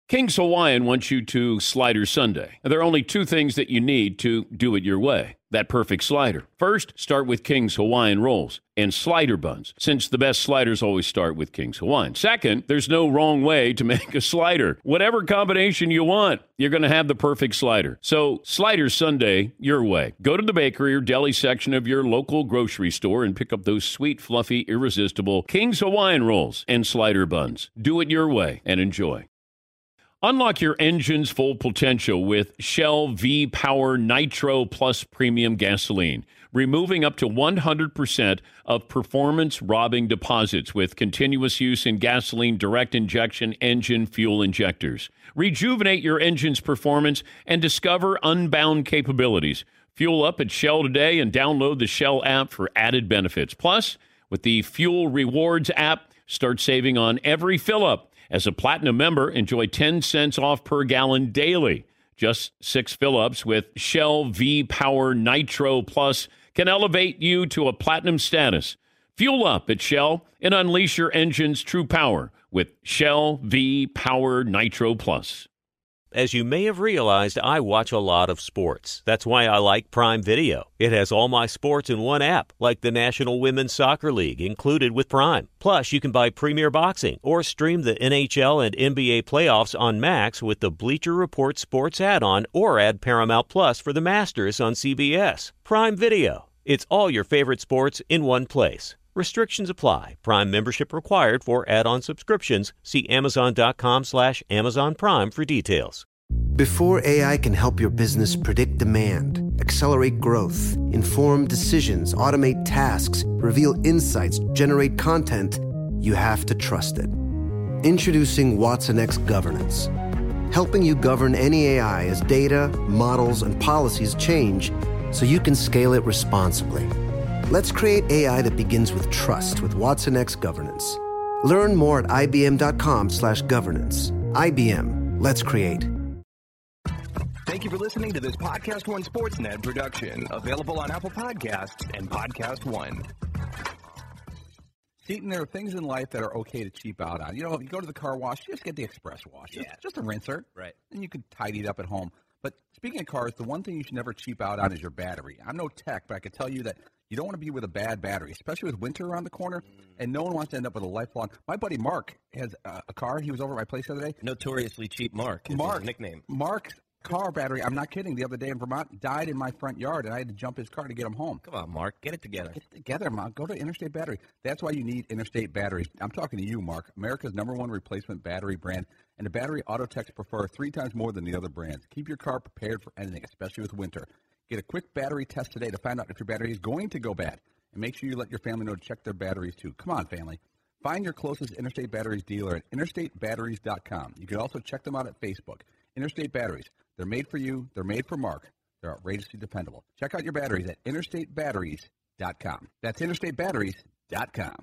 King's Hawaiian wants you to Slider Sunday. There are only two things that you need to do it your way. That perfect slider. First, start with King's Hawaiian rolls and slider buns, since the best sliders always start with King's Hawaiian. Second, there's no wrong way to make a slider. Whatever combination you want, you're going to have the perfect slider. So, Slider Sunday your way. Go to the bakery or deli section of your local grocery store and pick up those sweet, fluffy, irresistible King's Hawaiian rolls and slider buns. Do it your way and enjoy. Unlock your engine's full potential with Shell V-Power Nitro Plus Premium Gasoline, removing up to 100% of performance-robbing deposits with continuous use in gasoline direct injection engine fuel injectors. Rejuvenate your engine's performance and discover unbound capabilities. Fuel up at Shell today and download the Shell app for added benefits. Plus, with the Fuel Rewards app, start saving on every fill-up. As a Platinum member, enjoy 10 cents off per gallon daily. Just 6 fill-ups with Shell V-Power Nitro Plus can elevate you to a Platinum status. Fuel up at Shell and unleash your engine's true power with Shell V-Power Nitro Plus. As you may have realized, I watch a lot of sports. That's why I like Prime Video. It has all my sports in one app, like the National Women's Soccer League, included with Prime. Plus, you can buy Premier Boxing or stream the NHL and NBA playoffs on Max with the Bleacher Report Sports add-on, or add Paramount Plus for the Masters on CBS. Prime Video. It's all your favorite sports in one place. Restrictions apply. Prime membership required for add-on subscriptions. See Amazon.com/Amazon Prime for details. Before AI can help your business predict demand, accelerate growth, inform decisions, automate tasks, reveal insights, generate content, you have to trust it. Introducing watsonx Governance, helping you govern any AI as data, models, and policies change so you can scale it responsibly. Let's create AI that begins with trust with watsonx Governance. Learn more at ibm.com/governance. IBM. Let's create. Thank you for listening to this Podcast One Sportsnet production, available on Apple Podcasts and Podcast One. Seaton, there are things in life that are okay to cheap out on. You know, if you go to the car wash, just get the express wash. Just a rinser. Right. And you can tidy it up at home. But speaking of cars, the one thing you should never cheap out on is your battery. I'm no tech, but I can tell you that you don't want to be with a bad battery, especially with winter around the corner, and no one wants to end up with a lifelong. My buddy Mark has a car. He was over at my place the other day. Notoriously cheap Mark is his nickname. Mark's car battery, I'm not kidding, the other day in Vermont, died in my front yard, and I had to jump his car to get him home. Come on, Mark. Get it together. Get it together, Mark. Go to Interstate Battery. That's why you need Interstate Batteries. I'm talking to you, Mark, America's #1 replacement battery brand, and a battery auto techs prefer 3 times more than the other brands. Keep your car prepared for anything, especially with winter. Get a quick battery test today to find out if your battery is going to go bad. And make sure you let your family know to check their batteries, too. Come on, family. Find your closest Interstate Batteries dealer at interstatebatteries.com. You can also check them out at Facebook. Interstate Batteries. They're made for you. They're made for Mark. They're outrageously dependable. Check out your batteries at interstatebatteries.com. That's interstatebatteries.com.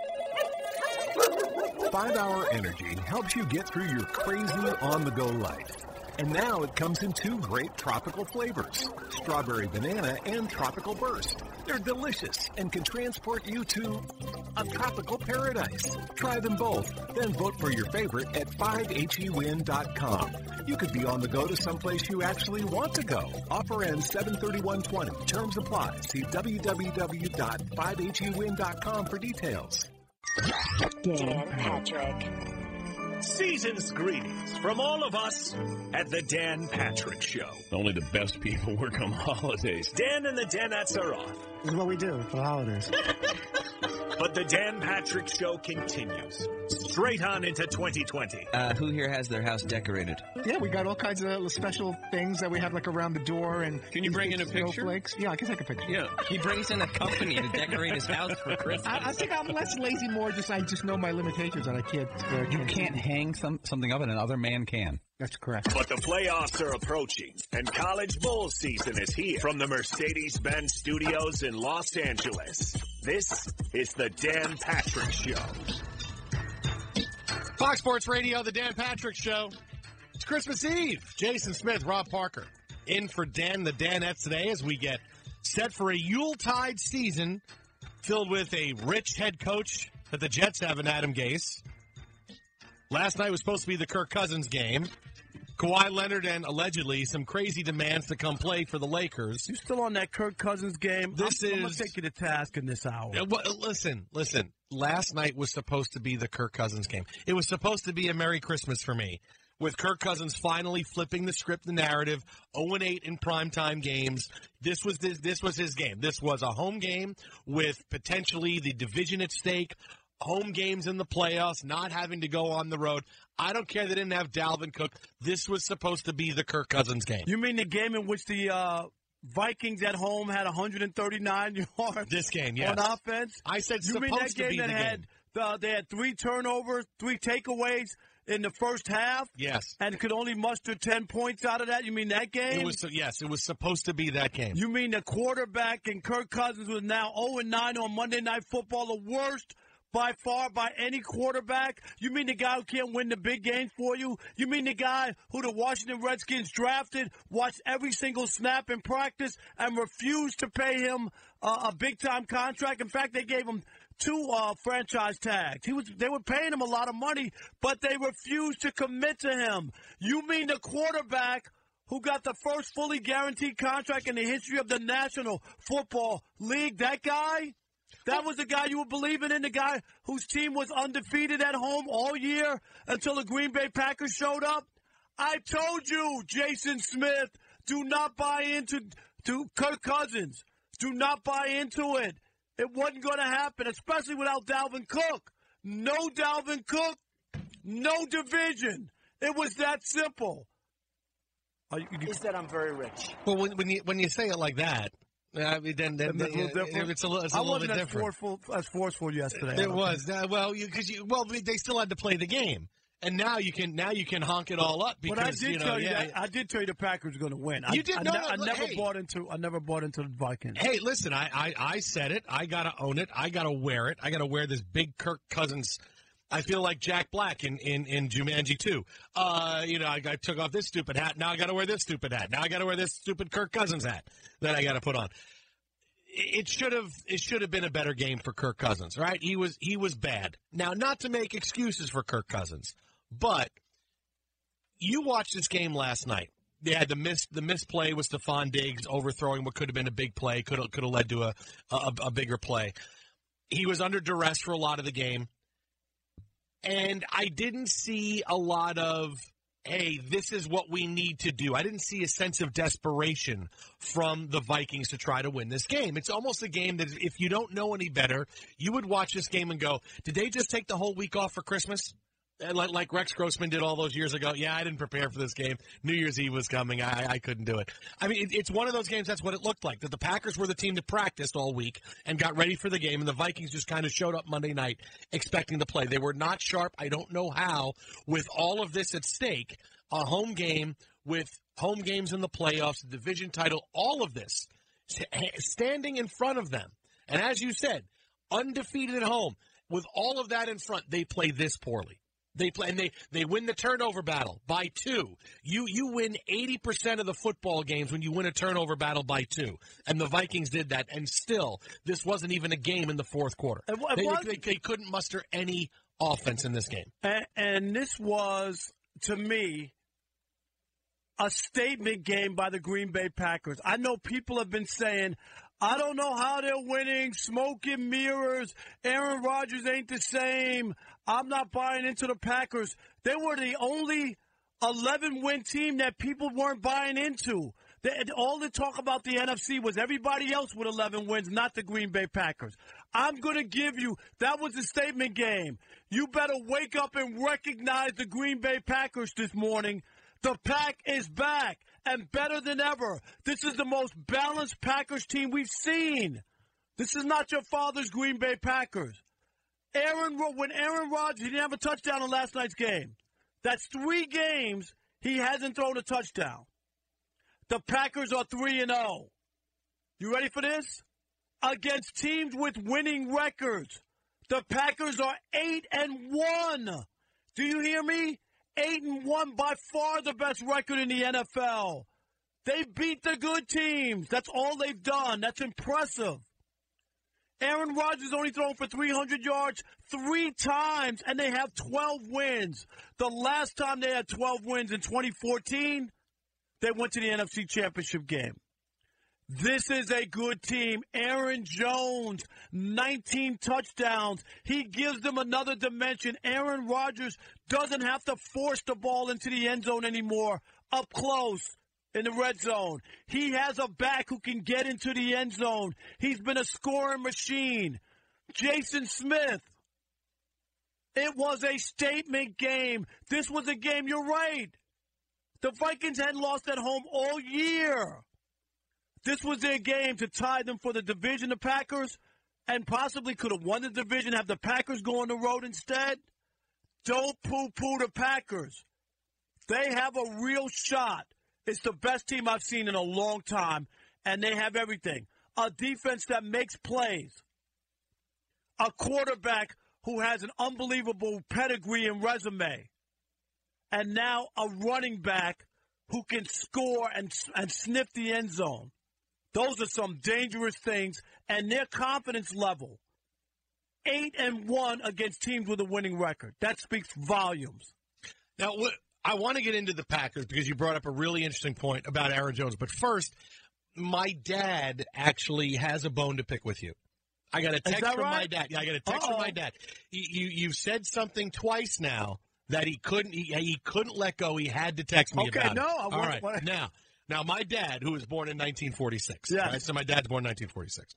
5 Hour Energy helps you get through your crazy on-the-go life. And now it comes in 2 great tropical flavors, Strawberry Banana and Tropical Burst. They're delicious and can transport you to a tropical paradise. Try them both, then vote for your favorite at 5hewin.com. You could be on the go to someplace you actually want to go. Offer ends 7/31/20. Terms apply. See www.5hewin.com for details. Dan Patrick. Season's greetings from all of us at the Dan Patrick Show. Only the best people work on holidays. Dan and the Danettes are off. This is what we do for the holidays. But the Dan Patrick Show continues straight on into 2020. Who here has their house decorated? Yeah, we got all kinds of special things that we have like around the door. And can you bring in a picture? Snowflakes. Yeah, I can take a picture. Yeah, he brings in a company to decorate his house for Christmas. I think I'm less lazy, more just I just know my limitations and I can't. You can't hang something up and another man can. That's correct. But the playoffs are approaching, and college bowl season is here. From the Mercedes-Benz Studios in Los Angeles, this is the Dan Patrick Show. Fox Sports Radio, the Dan Patrick Show. It's Christmas Eve. Jason Smith, Rob Parker, in for Dan the Danettes today as we get set for a Yuletide season filled with a rich head coach that the Jets have in Adam Gase. Last night was supposed to be the Kirk Cousins game. Kawhi Leonard and allegedly some crazy demands to come play for the Lakers. You still on that Kirk Cousins game? I'm going to take you to task in this hour. Well, listen. Last night was supposed to be the Kirk Cousins game. It was supposed to be a Merry Christmas for me, with Kirk Cousins finally flipping the script, the narrative, 0-8 in primetime games. This was his game. This was a home game with potentially the division at stake, home games in the playoffs, not having to go on the road. I don't care they didn't have Dalvin Cook. This was supposed to be the Kirk Cousins game. You mean the game in which the Vikings at home had 139 yards? This game, yes. On offense? I said you supposed mean that to game be that the had game. They had 3 turnovers, 3 takeaways in the first half? Yes. And could only muster 10 points out of that? You mean that game? Yes, it was supposed to be that game. You mean the quarterback and Kirk Cousins was now 0-9 on Monday Night Football, the worst by far by any quarterback? You mean the guy who can't win the big games for you? You mean the guy who the Washington Redskins drafted, watched every single snap in practice, and refused to pay him a big-time contract? In fact, they gave him 2 franchise tags. They were paying him a lot of money, but they refused to commit to him. You mean the quarterback who got the first fully guaranteed contract in the history of the National Football League, that guy? That was the guy you were believing in, the guy whose team was undefeated at home all year until the Green Bay Packers showed up? I told you, Jason Smith, do not buy into Kirk Cousins. Do not buy into it. It wasn't going to happen, especially without Dalvin Cook. No Dalvin Cook, no division. It was that simple. He said I'm very rich. Well, when you say it like that, I mean, then it's a little bit different. As forceful yesterday. It was they still had to play the game, and now you can honk it all up because but I did tell you the Packers were going to win. You did. I never bought into the Vikings. Hey, listen, I said it. I got to own it. I got to wear it. I got to wear this big Kirk Cousins. I feel like Jack Black in Jumanji 2. I took off this stupid hat. Now I got to wear this stupid hat. Now I got to wear this stupid Kirk Cousins hat that I got to put on. It should have been a better game for Kirk Cousins, right? He was bad. Now, not to make excuses for Kirk Cousins, but you watched this game last night. They had the misplay with Stephon Diggs overthrowing what could have been a big play, could have led to a bigger play. He was under duress for a lot of the game. And I didn't see a lot of, hey, this is what we need to do. I didn't see a sense of desperation from the Vikings to try to win this game. It's almost a game that if you don't know any better, you would watch this game and go, did they just take the whole week off for Christmas? Like Rex Grossman did all those years ago. Yeah, I didn't prepare for this game. New Year's Eve was coming. I couldn't do it. I mean, it's one of those games, that's what it looked like, that the Packers were the team that practiced all week and got ready for the game, and the Vikings just kind of showed up Monday night expecting to play. They were not sharp. I don't know how, with all of this at stake, a home game with home games in the playoffs, the division title, all of this, standing in front of them. And as you said, undefeated at home, with all of that in front, they play this poorly. They play and they win the turnover battle by 2. You win 80% of the football games when you win a turnover battle by 2, and the Vikings did that. And still, this wasn't even a game in the fourth quarter. They couldn't muster any offense in this game. And this was, to me, a statement game by the Green Bay Packers. I know people have been saying, I don't know how they're winning, smoke and mirrors, Aaron Rodgers ain't the same, I'm not buying into the Packers. They were the only 11-win team that people weren't buying into. All the talk about the NFC was everybody else with 11 wins, not the Green Bay Packers. I'm going to give you, that was a statement game. You better wake up and recognize the Green Bay Packers this morning. The Pack is back and better than ever. This is the most balanced Packers team we've seen. This is not your father's Green Bay Packers. When Aaron Rodgers, he didn't have a touchdown in last night's game. That's 3 games he hasn't thrown a touchdown. The Packers are 3-0. You ready for this? Against teams with winning records. The Packers are 8-1. Do you hear me? 8-1, by far the best record in the NFL. They beat the good teams. That's all they've done. That's impressive. Aaron Rodgers only thrown for 300 yards 3 times, and they have 12 wins. The last time they had 12 wins in 2014, they went to the NFC Championship game. This is a good team. Aaron Jones, 19 touchdowns. He gives them another dimension. Aaron Rodgers doesn't have to force the ball into the end zone anymore, up close in the red zone. He has a back who can get into the end zone. He's been a scoring machine. Jason Smith. It was a statement game. This was a game, you're right. The Vikings hadn't lost at home all year. This was their game to tie them for the division, the Packers, and possibly could have won the division, have the Packers go on the road instead. Don't poo-poo the Packers. They have a real shot. It's the best team I've seen in a long time, and they have everything. A defense that makes plays. A quarterback who has an unbelievable pedigree and resume. And now a running back who can score and sniff the end zone. Those are some dangerous things, and their confidence level, 8-1 against teams with a winning record. That speaks volumes. Now, I want to get into the Packers because you brought up a really interesting point about Aaron Jones. But first, my dad actually has a bone to pick with you. I got a text from my dad. Yeah, I got a text from my dad. You've said something twice now that he couldn't let go. He had to text me about it. All right. Now, my dad, who was born in 1946. Yes. Right? So my dad's born in 1946.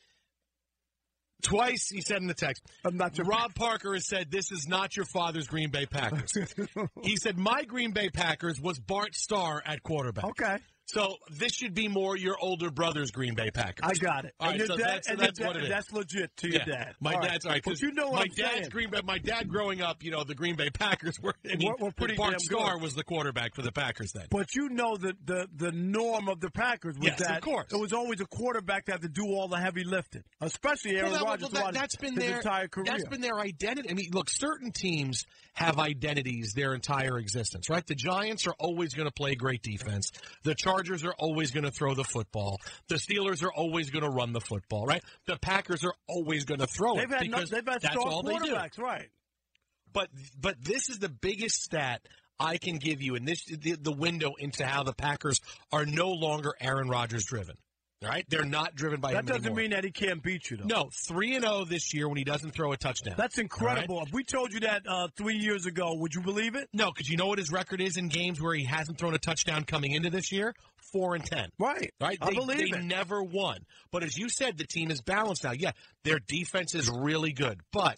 Twice he said in the text, Rob Parker has said, this is not your father's Green Bay Packers. He said, my Green Bay Packers was Bart Starr at quarterback. Okay. So this should be more your older brother's Green Bay Packers. I got it. All right, so that's what it is. That's legit to your dad. My dad's all right. But you know what my I'm dad's saying. Green Bay. My dad growing up, the Green Bay Packers were pretty Bart damn Starr good. was the quarterback for the Packers then. But you know the norm of the Packers was that of course. it was always a quarterback that had to do all the heavy lifting, especially Aaron Rodgers. That's been his their entire career. That's been their identity. I mean, look, certain teams have identities their entire existence, right? The Giants are always going to play great defense. The Chargers are always going to throw the football. The Steelers are always going to run the football, right? The Packers are always going to throw it because they've had that's all they do. Right. But this is the biggest stat I can give you, and this the window into how the Packers are no longer Aaron Rodgers driven. Right? They're not driven by him That doesn't anymore. mean that he can't beat you, though. No, 3-0 this year when he doesn't throw a touchdown. That's incredible. Right? If we told you that 3 years ago, would you believe it? No, because you know what his record is in games where he hasn't thrown a touchdown coming into this year? 4-10. Right. Right? I believe they it. never won. But as you said, the team is balanced now. Yeah, their defense is really good. But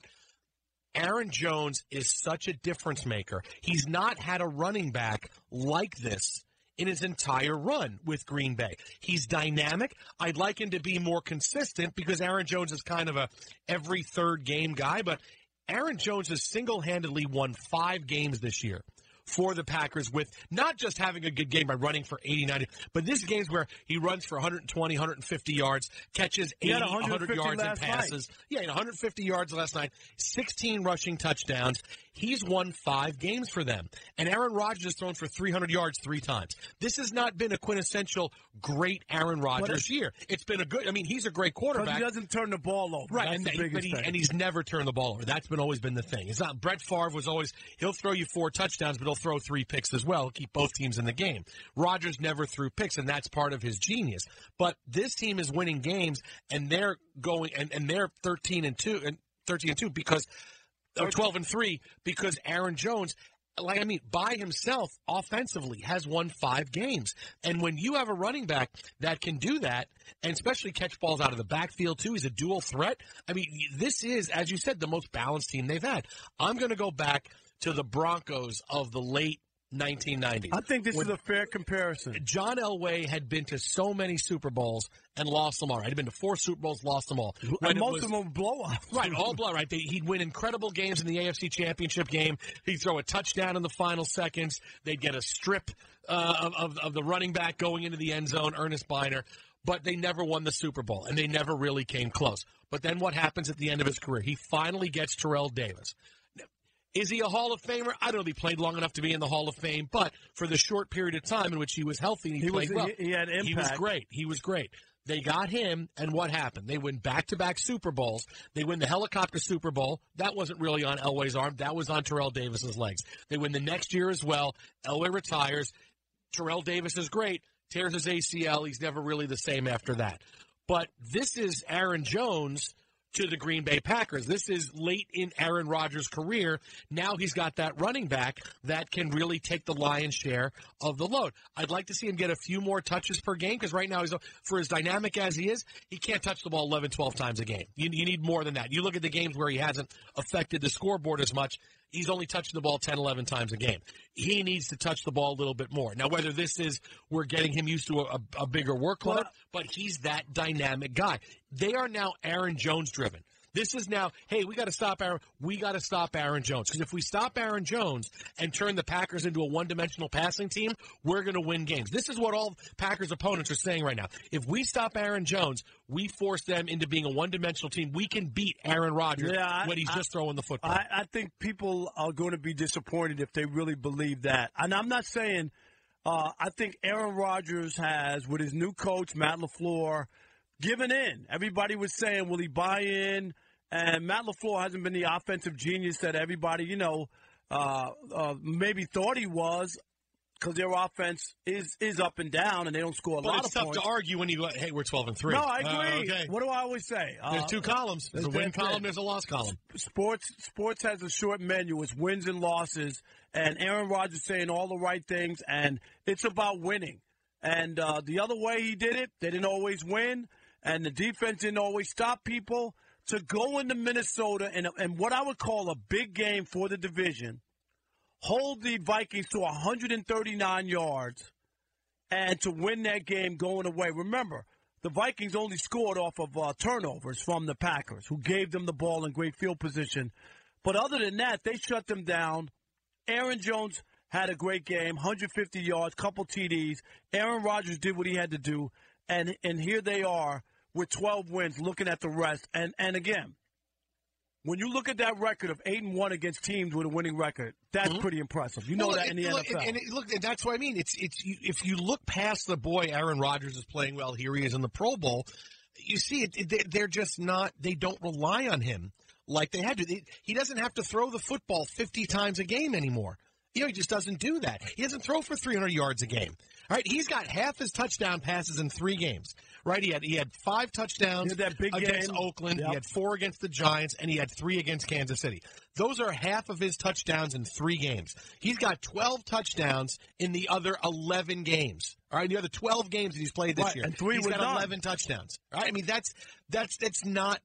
Aaron Jones is such a difference maker. He's not had a running back like this in his entire run with Green Bay. He's dynamic. I'd like him to be more consistent because Aaron Jones is kind of a every third game guy, but Aaron Jones has single-handedly won 5 games this year for the Packers with not just having a good game by running for 80, 90, but this is games where he runs for 120, 150 yards, catches 80, 100 yards and passes. Yeah, 150 yards last night, 16 rushing touchdowns. He's won 5 games for them. And Aaron Rodgers has thrown for 300 yards 3 times. This has not been a quintessential great Aaron Rodgers year. It's been a good, he's a great quarterback. But he doesn't turn the ball over. Right, That's the biggest thing. and he's never turned the ball over. That's always been the thing. It's not Brett Favre was always, he'll throw you 4 touchdowns, but he'll throw 3 picks as well, keep both teams in the game. Rodgers never threw picks, and that's part of his genius. But this team is winning games, and they're going, and they're 13-2 because, or 12-3 because Aaron Jones, by himself, offensively, has won 5 games. And when you have a running back that can do that, and especially catch balls out of the backfield, too, he's a dual threat. This is, as you said, the most balanced team they've had. I'm going to go back to the Broncos of the late 1990s. I think this is a fair comparison. John Elway had been to so many Super Bowls and lost them all. Right? He'd been to 4 Super Bowls, lost them all. And most of them were blowouts. Right, all blowout. Right, he'd win incredible games in the AFC Championship game. He'd throw a touchdown in the final seconds. They'd get a strip of the running back going into the end zone, Ernest Biner. But they never won the Super Bowl, and they never really came close. But then what happens at the end of his career? He finally gets Terrell Davis. Is he a Hall of Famer? I don't know if he played long enough to be in the Hall of Fame, but for the short period of time in which he was healthy and he played well, he had impact. He was great. They got him, and what happened? They win back-to-back Super Bowls. They win the helicopter Super Bowl. That wasn't really on Elway's arm. That was on Terrell Davis's legs. They win the next year as well. Elway retires. Terrell Davis is great. Tears his ACL. He's never really the same after that. But this is Aaron Jones to the Green Bay Packers. This is late in Aaron Rodgers' career. Now he's got that running back that can really take the lion's share of the load. I'd like to see him get a few more touches per game because right now, for as dynamic as he is, he can't touch the ball 11, 12 times a game. You need more than that. You look at the games where he hasn't affected the scoreboard as much. He's only touching the ball 10, 11 times a game. He needs to touch the ball a little bit more. Now, whether this is we're getting him used to a bigger workload, but he's that dynamic guy. They are now Aaron Jones driven. This is now, hey, we got to stop Aaron Jones. Because if we stop Aaron Jones and turn the Packers into a one-dimensional passing team, we're going to win games. This is what all Packers opponents are saying right now. If we stop Aaron Jones, we force them into being a one-dimensional team. We can beat Aaron Rodgers when he's just throwing the football. I think people are going to be disappointed if they really believe that. And I'm not saying I think Aaron Rodgers has, with his new coach, Matt LaFleur, given in. Everybody was saying, will he buy in? And Matt LaFleur hasn't been the offensive genius that everybody, maybe thought he was, because their offense is up and down, and they don't score a lot of points. But it's tough to argue when you go, hey, we're 12-3. No, I agree. Okay. What do I always say? There's two columns. There's a win column, there's a loss column. Sports has a short menu. It's wins and losses, and Aaron Rodgers saying all the right things, and it's about winning. And the other way he did it, they didn't always win, and the defense didn't always stop people. To go into Minnesota and what I would call a big game for the division, hold the Vikings to 139 yards, and to win that game going away. Remember, the Vikings only scored off of turnovers from the Packers, who gave them the ball in great field position. But other than that, they shut them down. Aaron Jones had a great game, 150 yards, couple TDs. Aaron Rodgers did what he had to do, and here they are with 12 wins, looking at the rest. And again, when you look at that record of 8-1 against teams with a winning record, that's pretty impressive. You know that in the NFL. And that's what I mean. It's if you look past the boy Aaron Rodgers is playing well, here he is in the Pro Bowl, you see they're just not, they don't rely on him like they had to. He doesn't have to throw the football 50 times a game anymore. He just doesn't do that. He doesn't throw for 300 yards a game. All right, he's got half his touchdown passes in 3 games. Right, he had 5 touchdowns against Oakland. Yep. He had 4 against the Giants, and he had 3 against Kansas City. Those are half of his touchdowns in 3 games. He's got 12 touchdowns in the other 11 games. All right, the other 12 games that he's played this year, and 3 he's got 11 touchdowns. All right, I mean that's not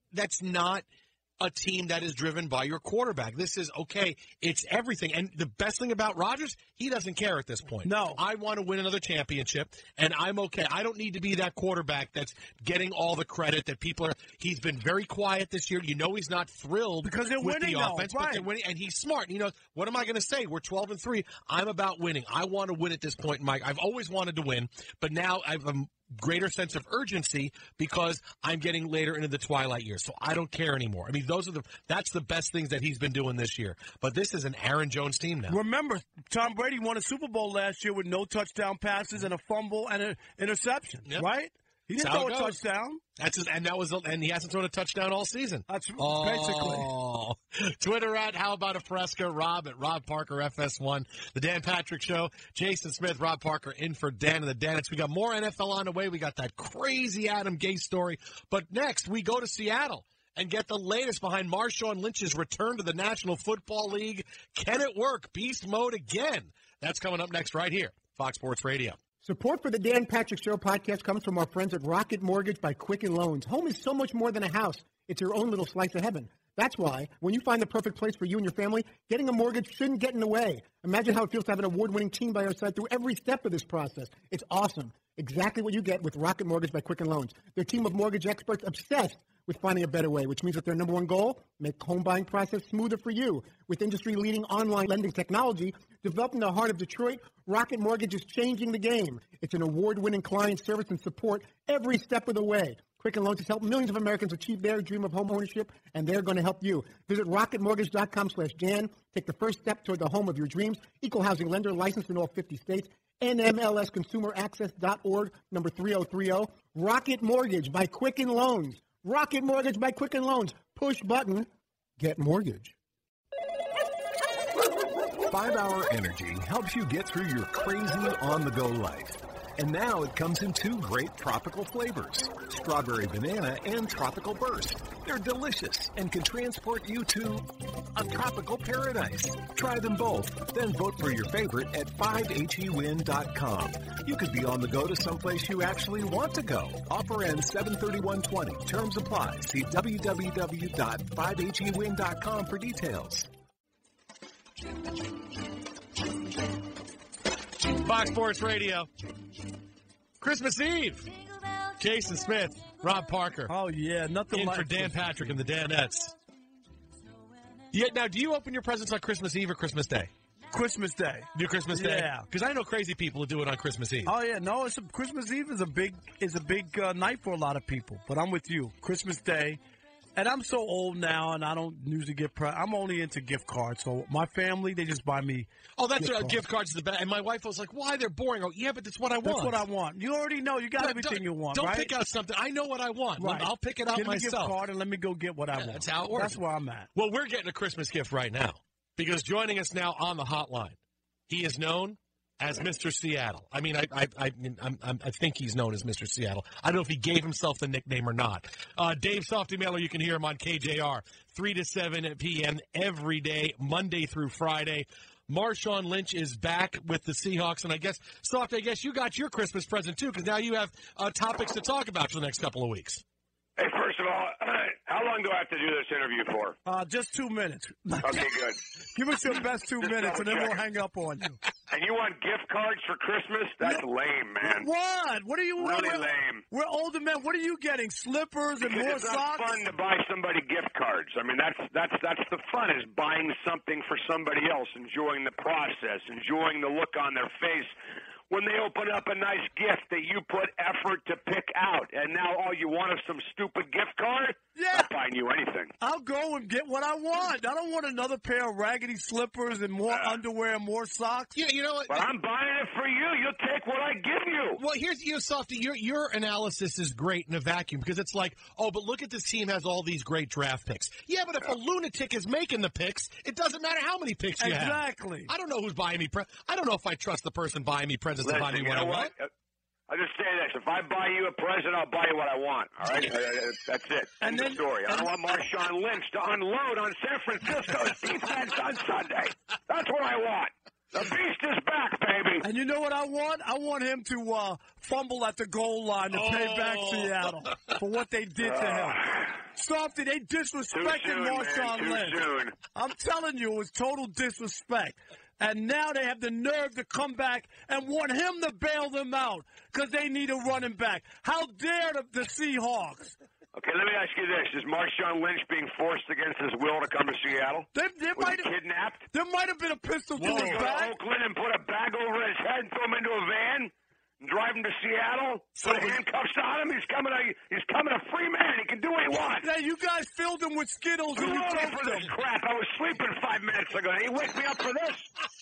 a team that is driven by your quarterback. This is, okay, it's everything. And the best thing about Rodgers, he doesn't care at this point. No. I want to win another championship, and I'm okay. I don't need to be that quarterback that's getting all the credit that people are. He's been very quiet this year. You know he's not thrilled because they're with winning, the offense, but they're winning, and he's smart. You know, what am I going to say? We're 12-3. I'm about winning. I want to win at this point, Mike. I've always wanted to win, but now I've greater sense of urgency because I'm getting later into the twilight years. So I don't care anymore. I mean, that's the best things that he's been doing this year. But this is an Aaron Jones team now. Remember, Tom Brady won a Super Bowl last year with no touchdown passes and a fumble and an interception, right? He didn't throw a touchdown. And he hasn't thrown a touchdown all season. That's basically. Twitter How About a Fresca? Rob at Rob Parker FS1. The Dan Patrick Show. Jason Smith, Rob Parker in for Dan and the Danettes. We got more NFL on the way. We got that crazy Adam Gase story. But next, we go to Seattle and get the latest behind Marshawn Lynch's return to the National Football League. Can it work? Beast mode again. That's coming up next right here, Fox Sports Radio. Support for the Dan Patrick Show podcast comes from our friends at Rocket Mortgage by Quicken Loans. Home is so much more than a house. It's your own little slice of heaven. That's why, when you find the perfect place for you and your family, getting a mortgage shouldn't get in the way. Imagine how it feels to have an award-winning team by your side through every step of this process. It's awesome. Exactly what you get with Rocket Mortgage by Quicken Loans. Their team of mortgage experts obsessed with finding a better way, which means that their number one goal, make home buying process smoother for you. With industry-leading online lending technology developed in the heart of Detroit, Rocket Mortgage is changing the game. It's an award-winning client service and support every step of the way. Quicken Loans has helped millions of Americans achieve their dream of home ownership, and they're going to help you. Visit rocketmortgage.com/Dan. Take the first step toward the home of your dreams. Equal housing lender, licensed in all 50 states. NMLSconsumeraccess.org, number 3030. Rocket Mortgage by Quicken Loans. Rocket Mortgage by Quicken Loans. Push button, get mortgage. 5 Hour Energy helps you get through your crazy on-the-go life. And now it comes in 2 great tropical flavors, Strawberry Banana and Tropical Burst. They're delicious and can transport you to a tropical paradise. Try them both, then vote for your favorite at 5HEWin.com. You could be on the go to someplace you actually want to go. Offer ends 7/31/20. Terms apply. See www.5HEWin.com for details. Fox Sports Radio. Christmas Eve. Jason Smith, Rob Parker. Oh, yeah. Nothing in like for Dan Patrick and the Danettes. Yeah, now, do you open your presents on Christmas Eve or Christmas Day? Christmas Day. Do Christmas Day? Yeah. Because I know crazy people who do it on Christmas Eve. Oh, yeah. No, Christmas Eve is a big night for a lot of people. But I'm with you. Christmas Day. And I'm so old now, and I don't usually get I'm only into gift cards. So my family, they just buy me. Oh, that's gift cards is the best. And my wife was like, "Why they're boring?" Oh, yeah, but that's what I want. That's what I want. You already know. You got everything you want. Don't right? pick out something. I know what I want. Right. I'll pick it out Give me myself. a gift card and let me go get what I want. That's how it works. That's where I'm at. Well, we're getting a Christmas gift right now because joining us now on the hotline, he is known as Mr. Seattle. I mean, I think he's known as Mr. Seattle. I don't know if he gave himself the nickname or not. Dave Softy Mailer, you can hear him on KJR, 3 to 7 p.m. every day, Monday through Friday. Marshawn Lynch is back with the Seahawks, and I guess, Softy, I guess you got your Christmas present, too, because now you have topics to talk about for the next couple of weeks. Hey, first of all, how long do I have to do this interview for? Just 2 minutes. Okay, good. Give us your best 2 minutes, and then we'll hang up on you. And you want gift cards for Christmas? That's lame, man. What? What are you? Really lame. We're older men. What are you getting? Slippers and more it's socks? It's not fun to buy somebody gift cards. I mean, that's the fun, is buying something for somebody else, enjoying the process, enjoying the look on their face when they open up a nice gift that you put effort to pick out, and now all you want is some stupid gift card? Yeah. Not buying you anything. I'll go and get what I want. I don't want another pair of raggedy slippers and more underwear and more socks. Yeah, you know what? But I'm buying it for you. You'll take what I give you. Well, here's Softy. Your analysis is great in a vacuum because it's like, oh, but look at this team has all these great draft picks. Yeah, but if a lunatic is making the picks, it doesn't matter how many picks you have. Exactly. I don't know who's buying me I don't know if I trust the person buying me presents to buy me what I want. I'll just say this. If I buy you a present, I'll buy you what I want. All right? That's it. End of story. I don't want Marshawn Lynch to unload on San Francisco's defense on Sunday. That's what I want. The beast is back, baby. And you know what I want? I want him to fumble at the goal line to pay back Seattle for what they did to him. Softy, they disrespected Marshawn Lynch. Soon. I'm telling you, it was total disrespect. And now they have the nerve to come back and want him to bail them out because they need a running back. How dare the Seahawks? Okay, let me ask you this. Is Marshawn Lynch being forced against his will to come to Seattle? Was he kidnapped? There might have been a pistol to his back. Go to Oakland and put a bag over his head and throw him into a van? Drive him to Seattle, put handcuffs on him. He's coming a free man. He can do what he wants. Hey, you guys filled him with Skittles and you told for this crap. I was sleeping 5 minutes ago. You wake me up for this?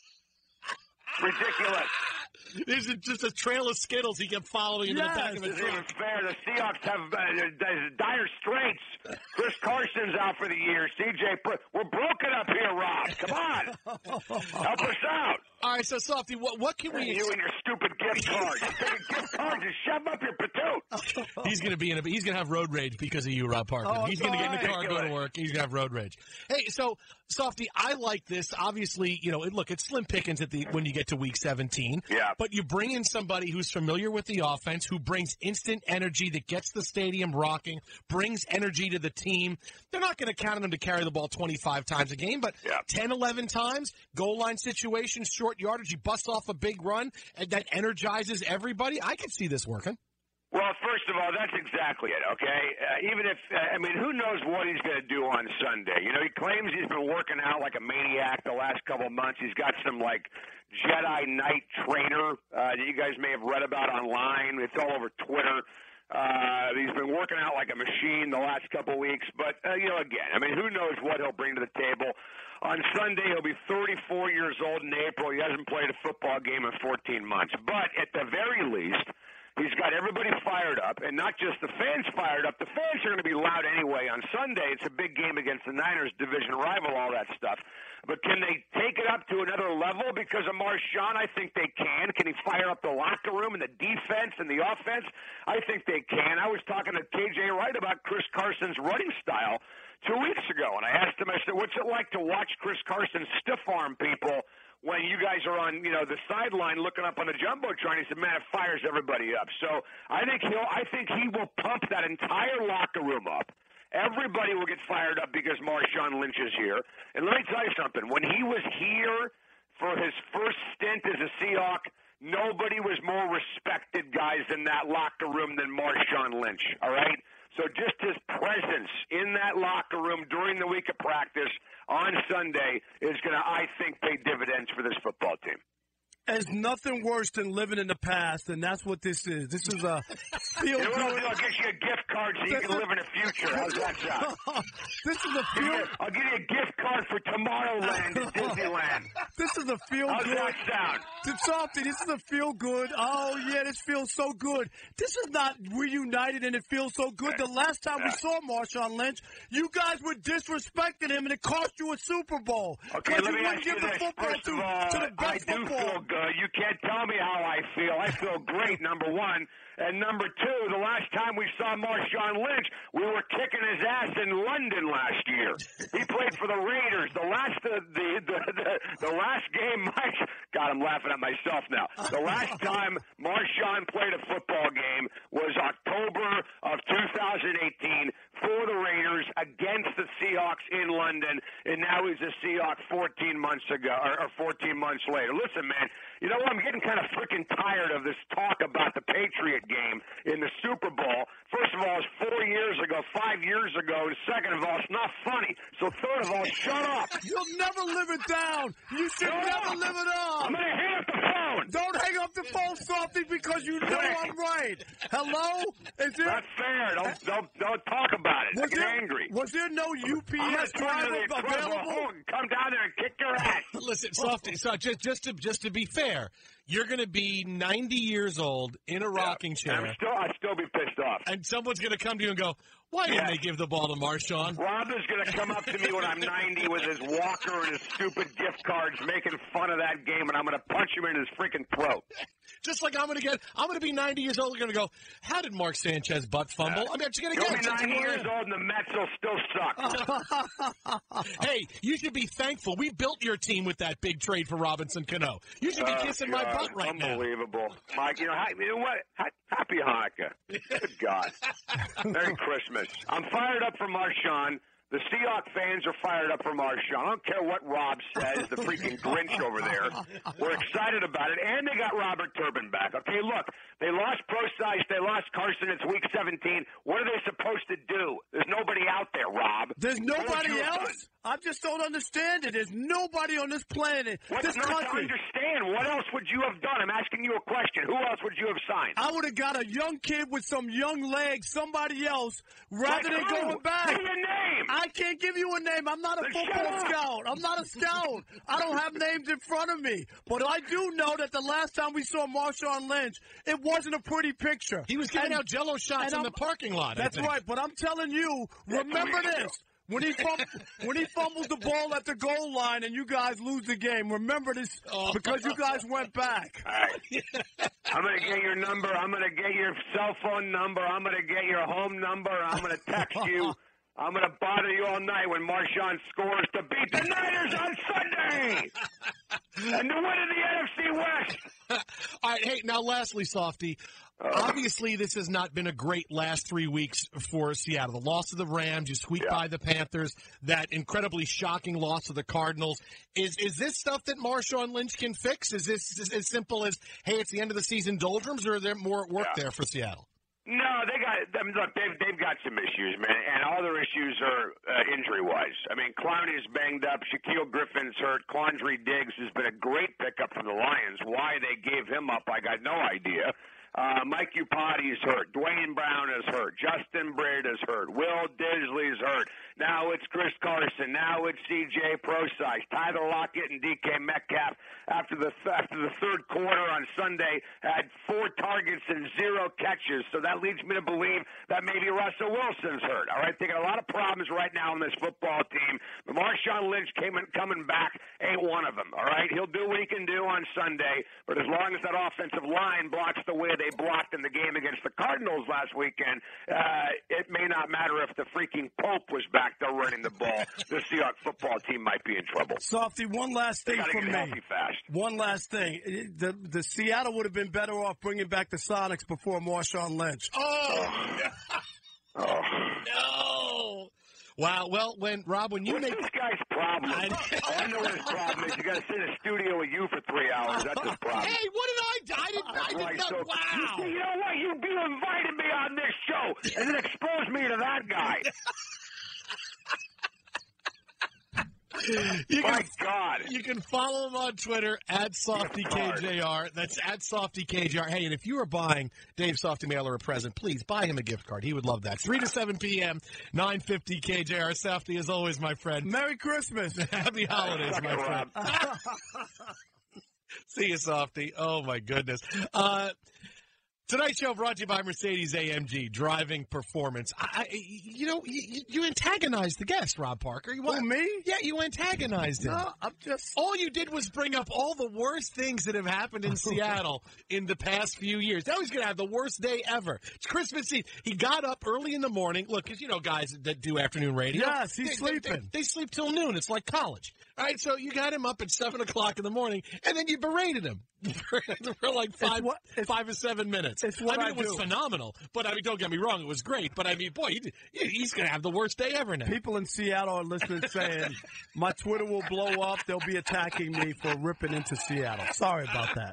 Ridiculous. This is just a trail of Skittles he kept following into the back of his truck. truck. This isn't fair. The Seahawks have dire straits. Chris Carson's out for the year. We're broken up here, Rob. Come on. Help us out. All right, so Softy, what can we? You and your stupid gift cards. You take a gift card and shove up your patoot. He's gonna have road rage because of you, Rob Parker. He's gonna get in the car, go to work. He's gonna have road rage. Hey, so Softy, I like this. Obviously, it's slim pickings when you get to week 17. Yeah. But you bring in somebody who's familiar with the offense, who brings instant energy that gets the stadium rocking, brings energy to the team. They're not going to count on him to carry the ball 25 times a game, but 10, 11 times, goal line situations, short yardage, he busts off a big run, and that energizes everybody. I can see this working. Well, first of all, that's exactly it, okay? Even if, who knows what he's going to do on Sunday? He claims he's been working out like a maniac the last couple of months. He's got some, Jedi Knight trainer that you guys may have read about online. It's all over Twitter. He's been working out like a machine the last couple of weeks. But, again, I mean, who knows what he'll bring to the table. On Sunday, he'll be 34 years old in April. He hasn't played a football game in 14 months. But at the very least, he's got everybody fired up, and not just the fans fired up. The fans are going to be loud anyway. On Sunday, it's a big game against the Niners, division rival, all that stuff. But can they take it up to another level because of Marshawn? I think they can. Can he fire up the locker room and the defense and the offense? I think they can. I was talking to KJ Wright about Chris Carson's running style 2 weeks ago, and I asked him, I said, what's it like to watch Chris Carson stiff-arm people when you guys are on, the sideline looking up on the Jumbotron? He said, man, it fires everybody up. So I think he will pump that entire locker room up. Everybody will get fired up because Marshawn Lynch is here. And let me tell you something. When he was here for his first stint as a Seahawk, nobody was more respected, guys, in that locker room than Marshawn Lynch, all right? So just his presence in that locker room during the week of practice on Sunday is going to, I think, pay dividends for this football team. There's nothing worse than living in the past, and that's what this is. This is a feel good. I'll get you a gift card so you can live in the future. How's that sound? This is a feel. I'll give you a gift card for Tomorrowland at Disneyland. This is a feel How's good. How's that sound? Something. This is a feel good. Oh yeah, this feels so good. This is not reunited, and it feels so good. The last time we saw Marshawn Lynch, you guys were disrespecting him, and it cost you a Super Bowl. Okay, let me ask you this. First of all, I do feel good. You can't tell me how I feel. I feel great, number one. And number two, the last time we saw Marshawn Lynch, we were kicking his ass in London last year. He played for the Raiders. The last game, God, I'm laughing at myself now. The last time Marshawn played a football game was October of 2018 for the Raiders against the Seahawks in London, and now he's a Seahawk 14 months ago, or 14 months later. Listen, man, you know what? I'm getting kind of freaking tired of this talk about the Patriot game in the Super Bowl. First of all, it's 4 years ago, 5 years ago. And second of all, it's not funny. So third of all, shut up. You'll never live it down. You should never live it up. I'm going to hang up the phone. Don't hang up the phone, Softy, because you know I'm right. Hello? Is there... Not fair. Don't talk about it. I get angry. Was there no UPS driver available? Come down there and kick your ass. Listen, Softy, so just to be fair, you're going to be 90 years old in a rocking chair. I'd still be pissed off. And someone's going to come to you and go, why didn't they give the ball to Marshawn? Rob is going to come up to me when I'm 90 with his walker and his stupid gift cards making fun of that game, and I'm going to punch him in his freaking throat. Just like I'm going to be 90 years old and going to go, how did Mark Sanchez butt fumble? I mean, you're going to get You'll be 90 years old and the Mets will still suck. Hey, you should be thankful. We built your team with that big trade for Robinson Cano. You should be kissing my butt right now. Unbelievable. Mike, you know what? Happy Hanukkah. Good God. Merry Christmas. I'm fired up for Marshawn. The Seahawks fans are fired up for Marshawn. I don't care what Rob says, the freaking Grinch over there. We're excited about it. And they got Robert Turbin back. Okay, look, they lost Prosise, they lost Carson. It's week 17. What are they supposed to do? There's nobody out there, Rob. There's nobody else? I just don't understand it. There's nobody on this planet. What's not to understand? What else would you have done? I'm asking you a question. Who else would you have signed? I would have got a young kid with some young legs, somebody else, rather than going back. Give me a name. I can't give you a name. I'm not a football scout. I'm not a scout. I don't have names in front of me. But I do know that the last time we saw Marshawn Lynch, it wasn't a pretty picture. He was giving out Jell-O shots in the parking lot. That's right. But I'm telling you, remember this. When he fumbles the ball at the goal line and you guys lose the game, remember this because you guys went back. All right. I'm going to get your number. I'm going to get your cell phone number. I'm going to get your home number. I'm going to text you. I'm going to bother you all night when Marshawn scores to beat the Niners on Sunday and to win in the NFC West. All right. Hey, now lastly, Softy, obviously this has not been a great last 3 weeks for Seattle. The loss of the Rams, you squeaked by the Panthers, that incredibly shocking loss of the Cardinals. Is this stuff that Marshawn Lynch can fix? Is this as simple as, hey, it's the end of the season doldrums, or are there more at work there for Seattle? No, they've got some issues, man, and all their issues are injury-wise. I mean, Clowney's banged up, Shaquille Griffin's hurt, Quandre Diggs has been a great pickup for the Lions. Why they gave him up, I got no idea. Mike Upati's hurt. Dwayne Brown is hurt. Justin Britt is hurt. Will Disley's hurt. Now it's Chris Carson. Now it's C.J. Prosise. Tyler Lockett and D.K. Metcalf after the third quarter on Sunday had 4 targets and 0 catches. So that leads me to believe that maybe Russell Wilson's hurt. All right, they got a lot of problems right now on this football team. Marshawn Lynch coming back ain't one of them. All right, he'll do what he can do on Sunday, but as long as that offensive line blocks the way they blocked in the game against the Cardinals last weekend, it may not matter if the freaking Pope was back there running the ball. The Seahawks football team might be in trouble. Softy, one last thing from me. Fast. One last thing. The Seattle would have been better off bringing back the Sonics before Marshawn Lynch. No. Wow. Well, when you make this guy's problem, I know what his problem is. You got to sit in a studio with you for 3 hours. That's his problem. Hey, what did I didn't know. So, wow. You know what? You invited me on this show and then exposed me to that guy. My God. You can follow him on Twitter at SoftyKJR. That's at SoftyKJR. Hey, and if you are buying Dave Softy Mailer a present, please buy him a gift card. He would love that. 3 to 7 p.m., 950 KJR. Softy, as always, my friend. Merry Christmas. Happy holidays, my friend. See you, Softy. Oh, my goodness. Tonight's show brought to you by Mercedes-AMG Driving Performance. You antagonized the guest, Rob Parker. Me? Yeah, you antagonized him. No, I'm just... All you did was bring up all the worst things that have happened in Seattle in the past few years. Now he's going to have the worst day ever. It's Christmas Eve. He got up early in the morning. Look, because guys that do afternoon radio. Yes, he's sleeping. They sleep till noon. It's like college. All right, so you got him up at 7 o'clock in the morning, and then you berated him for like 5 or 7 minutes. It's what I it was do. Phenomenal. But, don't get me wrong, it was great. But, boy, he's going to have the worst day ever now. People in Seattle are listening saying, my Twitter will blow up. They'll be attacking me for ripping into Seattle. Sorry about that.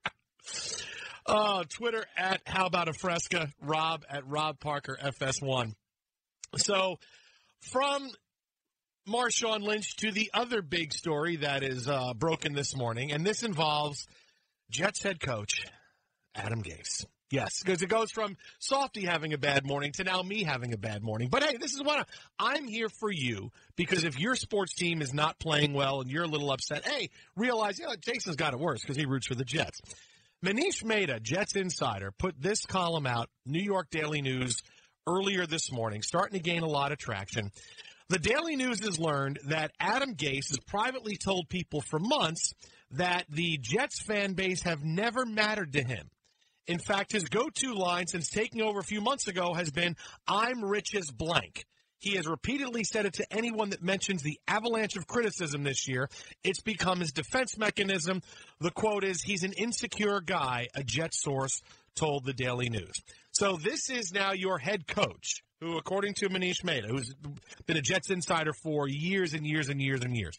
Twitter at How About a Fresca, Rob at Rob Parker FS1. So, from Marshawn Lynch to the other big story that is broken this morning, and this involves Jets head coach Adam Gase. Yes, because it goes from Softy having a bad morning to now me having a bad morning. But, hey, this is what I'm here for you, because if your sports team is not playing well and you're a little upset, hey, realize, Jason's got it worse because he roots for the Jets. Manish Mehta, Jets insider, put this column out, New York Daily News, earlier this morning, starting to gain a lot of traction. The Daily News has learned that Adam Gase has privately told people for months that the Jets fan base have never mattered to him. In fact, his go-to line since taking over a few months ago has been, I'm rich as blank. He has repeatedly said it to anyone that mentions the avalanche of criticism this year. It's become his defense mechanism. The quote is, he's an insecure guy, a Jets source told the Daily News. So this is now your head coach, who, according to Manish Mehta, who's been a Jets insider for years and years and years and years,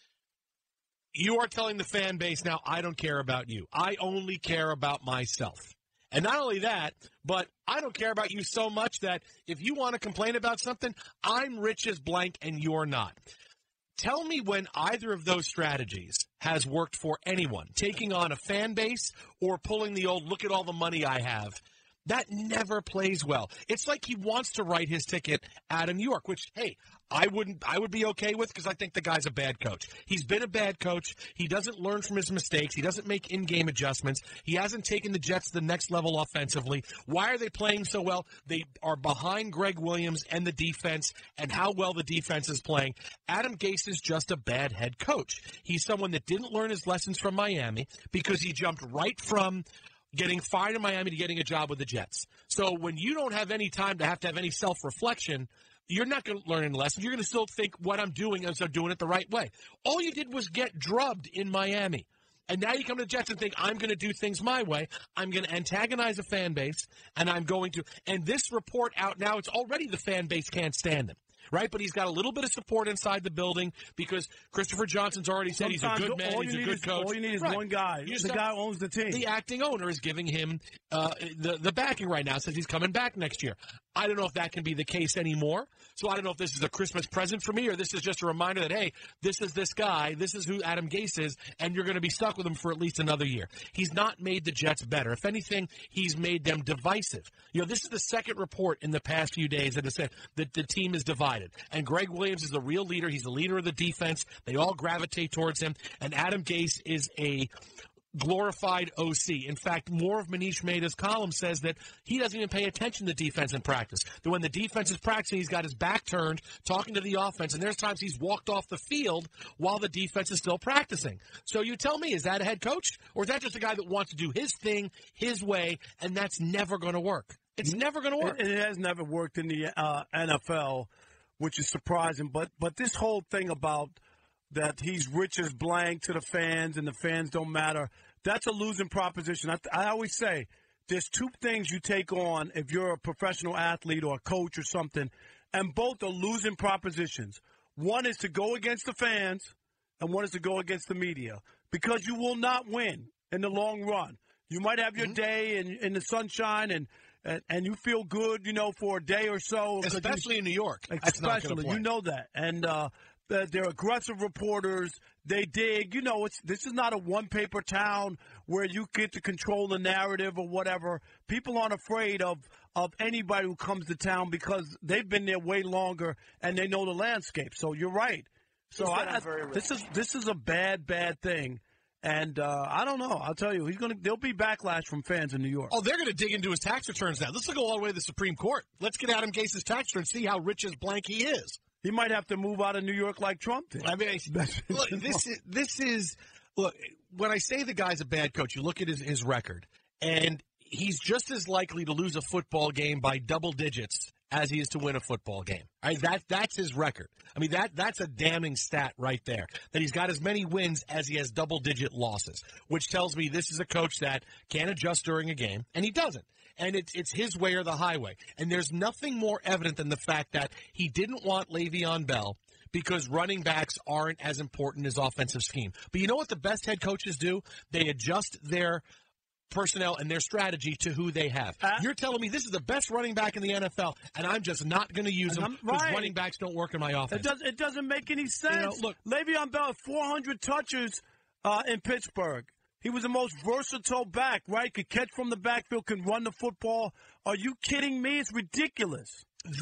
you are telling the fan base now, I don't care about you. I only care about myself. And not only that, but I don't care about you so much that if you want to complain about something, I'm rich as blank and you're not. Tell me when either of those strategies has worked for anyone, taking on a fan base or pulling the old, look at all the money I have. That never plays well. It's like he wants to write his ticket out of New York, which, hey, I would be okay with, because I think the guy's a bad coach. He's been a bad coach. He doesn't learn from his mistakes. He doesn't make in-game adjustments. He hasn't taken the Jets to the next level offensively. Why are they playing so well? They are behind Greg Williams and the defense and how well the defense is playing. Adam Gase is just a bad head coach. He's someone that didn't learn his lessons from Miami, because he jumped right from getting fired in Miami to getting a job with the Jets. So when you don't have any time to have any self-reflection, you're not going to learn any lessons. You're going to still think what I'm doing is I'm doing it the right way. All you did was get drubbed in Miami. And now you come to the Jets and think, I'm going to do things my way. I'm going to antagonize a fan base, and I'm going to – and this report out now, it's already the fan base can't stand him. Right, but he's got a little bit of support inside the building because Christopher Johnson's already said he's a good man, he's a good coach. All you need is one guy. The guy who owns the team. The acting owner is giving him the backing right now, says he's coming back next year. I don't know if that can be the case anymore. So I don't know if this is a Christmas present for me or this is just a reminder that, hey, this is this guy, this is who Adam Gase is, and you're going to be stuck with him for at least another year. He's not made the Jets better. If anything, he's made them divisive. This is the second report in the past few days that has said that the team is divided. And Greg Williams is the real leader. He's the leader of the defense. They all gravitate towards him. And Adam Gase is a glorified OC. In fact, more of Manish Mehta's column says that he doesn't even pay attention to defense in practice. That when the defense is practicing, he's got his back turned, talking to the offense, and there's times he's walked off the field while the defense is still practicing. So you tell me, is that a head coach? Or is that just a guy that wants to do his thing, his way, and that's never going to work? It's never going to work. It has never worked in the NFL, which is surprising. But this whole thing about that he's rich as blank to the fans and the fans don't matter, that's a losing proposition. I always say there's two things you take on if you're a professional athlete or a coach or something, and both are losing propositions. One is to go against the fans, and one is to go against the media, because you will not win in the long run. You might have your day in the sunshine and you feel good, for a day or so. Especially in New York. Especially, you know that. And they're aggressive reporters. They dig. This is not a one-paper town where you get to control the narrative or whatever. People aren't afraid of anybody who comes to town because they've been there way longer and they know the landscape. So you're right. So this is a bad thing. And I don't know. I'll tell you, there'll be backlash from fans in New York. Oh, they're going to dig into his tax returns now. Let's go all the way to the Supreme Court. Let's get Adam Gase's tax return and see how rich as blank he is. He might have to move out of New York like Trump did. I mean, look, look, when I say the guy's a bad coach, you look at his record, and he's just as likely to lose a football game by double digits as he is to win a football game. All right, that's his record. I mean, that's a damning stat right there, that he's got as many wins as he has double-digit losses, which tells me this is a coach that can't adjust during a game, and he doesn't. And it's his way or the highway. And there's nothing more evident than the fact that he didn't want Le'Veon Bell because running backs aren't as important as offensive scheme. But you know what the best head coaches do? They adjust their personnel and their strategy to who they have. You're telling me this is the best running back in the NFL, and I'm just not going to use him because running backs don't work in my offense. It doesn't make any sense. Look, Le'Veon Bell had 400 touches in Pittsburgh. He was the most versatile back, right? Could catch from the backfield, can run the football. Are you kidding me? It's ridiculous.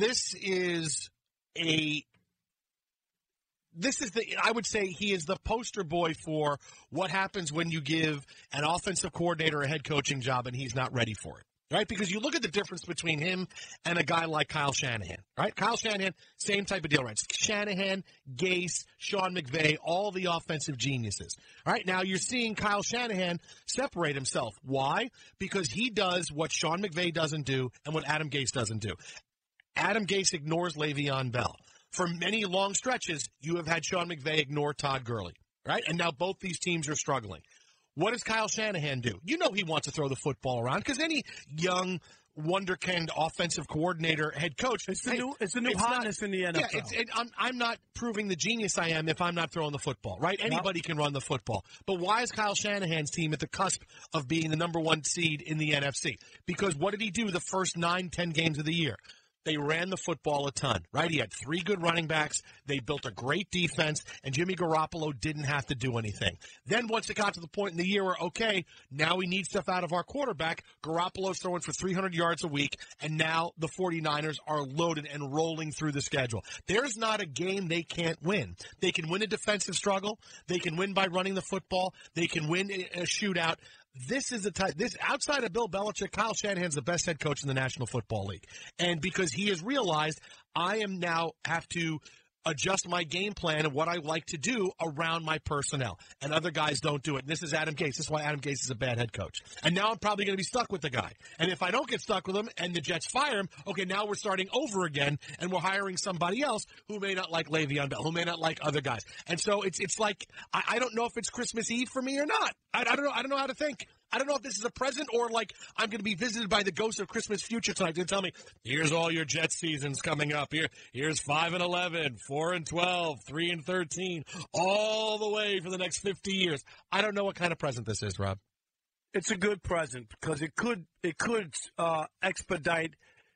I would say he is the poster boy for what happens when you give an offensive coordinator a head coaching job and he's not ready for it. Right? Because you look at the difference between him and a guy like Kyle Shanahan, right? Kyle Shanahan, same type of deal, right? Shanahan, Gase, Sean McVay, all the offensive geniuses. All right, now you're seeing Kyle Shanahan separate himself. Why? Because he does what Sean McVay doesn't do and what Adam Gase doesn't do. Adam Gase ignores Le'Veon Bell. For many long stretches, you have had Sean McVay ignore Todd Gurley, right? And now both these teams are struggling. What does Kyle Shanahan do? You know he wants to throw the football around because any young wonderkind offensive coordinator, head coach, it's the new hotness in the NFL. Yeah, I'm not proving the genius I am if I'm not throwing the football, right? Anybody can run the football. But why is Kyle Shanahan's team at the cusp of being the number one seed in the NFC? Because what did he do the first 9-10 games of the year? They ran the football a ton, right? He had 3 good running backs. They built a great defense, and Jimmy Garoppolo didn't have to do anything. Then once it got to the point in the year where, okay, now we need stuff out of our quarterback, Garoppolo's throwing for 300 yards a week, and now the 49ers are loaded and rolling through the schedule. There's not a game they can't win. They can win a defensive struggle. They can win by running the football. They can win a shootout. This is outside of Bill Belichick, Kyle Shanahan's the best head coach in the National Football League. And because he has realized I am now have to adjust my game plan and what I like to do around my personnel. And other guys don't do it. And this is Adam Gase. This is why Adam Gase is a bad head coach. And now I'm probably going to be stuck with the guy. And if I don't get stuck with him and the Jets fire him, okay, now we're starting over again and we're hiring somebody else who may not like Le'Veon Bell, who may not like other guys. And so it's like I don't know if it's Christmas Eve for me or not. I don't know. I don't know how to think. I don't know if this is a present or like I'm going to be visited by the ghost of Christmas future tonight to tell me, here's all your Jets seasons coming up. Here's 5-11, 4-12, 3-13, all the way for the next 50 years. I don't know what kind of present this is, Rob. It's a good present because it could expedite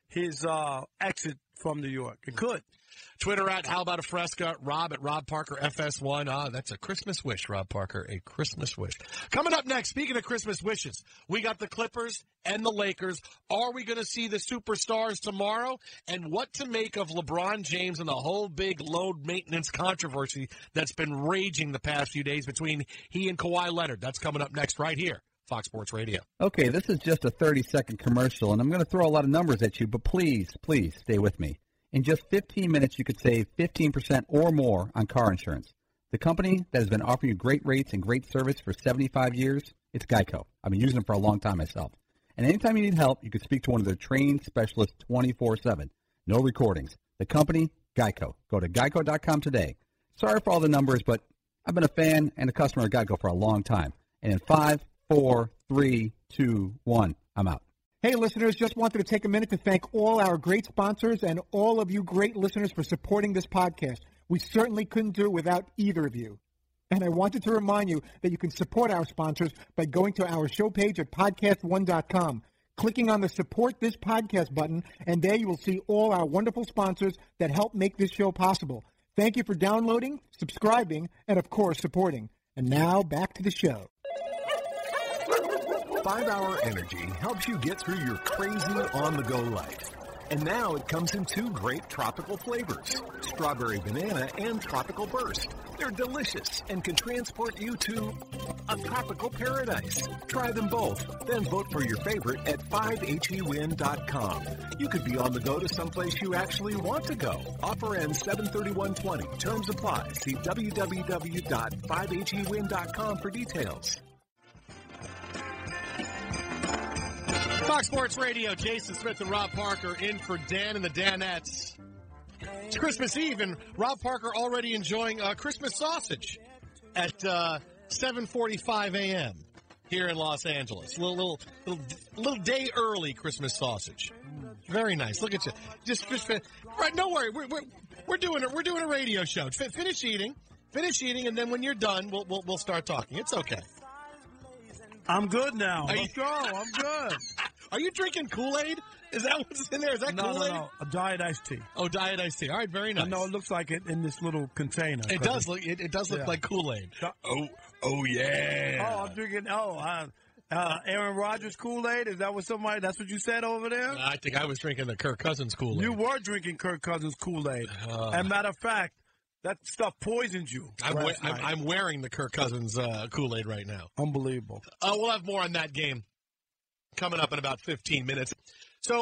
his exit from New York. It could. Twitter at How About a Fresca, Rob at Rob Parker FS1. That's a Christmas wish, Rob Parker, a Christmas wish. Coming up next, speaking of Christmas wishes, we got the Clippers and the Lakers. Are we going to see the superstars tomorrow? And what to make of LeBron James and the whole big load maintenance controversy that's been raging the past few days between he and Kawhi Leonard. That's coming up next right here, Fox Sports Radio. Okay, this is just a 30-second commercial, and I'm going to throw a lot of numbers at you, but please stay with me. In just 15 minutes, you could save 15% or more on car insurance. The company that has been offering you great rates and great service for 75 years, it's Geico. I've been using them for a long time myself. And anytime you need help, you can speak to one of their trained specialists 24/7. No recordings. The company, Geico. Go to geico.com today. Sorry for all the numbers, but I've been a fan and a customer of Geico for a long time. And in 5, 4, 3, 2, 1, I'm out. Hey, listeners, just wanted to take a minute to thank all our great sponsors and all of you great listeners for supporting this podcast. We certainly couldn't do it without either of you. And I wanted to remind you that you can support our sponsors by going to our show page at podcast1.com, clicking on the Support This Podcast button, and there you will see all our wonderful sponsors that help make this show possible. Thank you for downloading, subscribing, and, of course, supporting. And now, back to the show. 5-Hour Energy helps you get through your crazy on-the-go life. And now it comes in 2 great tropical flavors, Strawberry Banana and Tropical Burst. They're delicious and can transport you to a tropical paradise. Try them both, then vote for your favorite at 5HEWin.com. You could be on the go to someplace you actually want to go. Offer ends 7/31/20. Terms apply. See www.5HEWin.com for details. Fox Sports Radio, Jason Smith and Rob Parker in for Dan and the Danettes. It's Christmas Eve, and Rob Parker already enjoying Christmas sausage at 7:45 a.m. here in Los Angeles. A little day early Christmas sausage. Very nice. Look at you. Just right. Don't worry. We're doing a radio show. Finish eating, and then when you're done, we'll start talking. It's okay. I'm good now. Let's go. I'm good. Are you drinking Kool-Aid? Is that what's in there? Is that Kool-Aid? No. A diet iced tea. Oh, diet iced tea. All right, very nice. I know it looks like it in this little container. It does look. It does look like Kool-Aid. Oh yeah. Oh, I'm drinking. Aaron Rodgers Kool-Aid. Is that what somebody? That's what you said over there? I think I was drinking the Kirk Cousins Kool-Aid. You were drinking Kirk Cousins Kool-Aid. And matter of fact, that stuff poisoned you. I'm wearing the Kirk Cousins Kool-Aid right now. Unbelievable. We'll have more on that game coming up in about 15 minutes. So